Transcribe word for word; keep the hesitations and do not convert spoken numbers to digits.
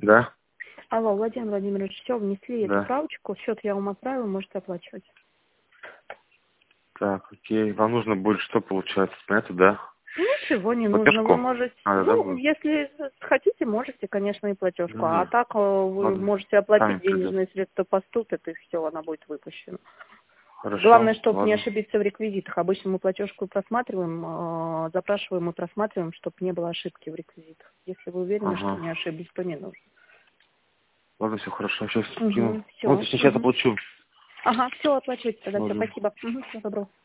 Да? Алло, Владимир Владимирович, все, внесли Да. эту правочку, счет я вам отправил, можете оплачивать. Так, окей. Вам нужно будет что получается? Понятно, да? Ничего не нужно, вы Платежку? можете, Надо, да, ну, будет? если хотите, можете, конечно, и платежку, а М, так э, вы Ладно. можете Сами оплатить, придет. денежные средства поступят, и все, она будет выпущена. Главное, Хорошо, чтобы не ладно. ошибиться в реквизитах. Обычно мы платежку просматриваем, э, запрашиваем и просматриваем, чтобы не было ошибки в реквизитах. Если вы уверены, что Ага. не ошиблись, то не нужно. Ладно, все хорошо. Сейчас скину. Угу, Вот, все. сейчас Угу. оплачу. Ага, все, оплачивайте тогда, все, Ладно. спасибо. Угу, всего доброго.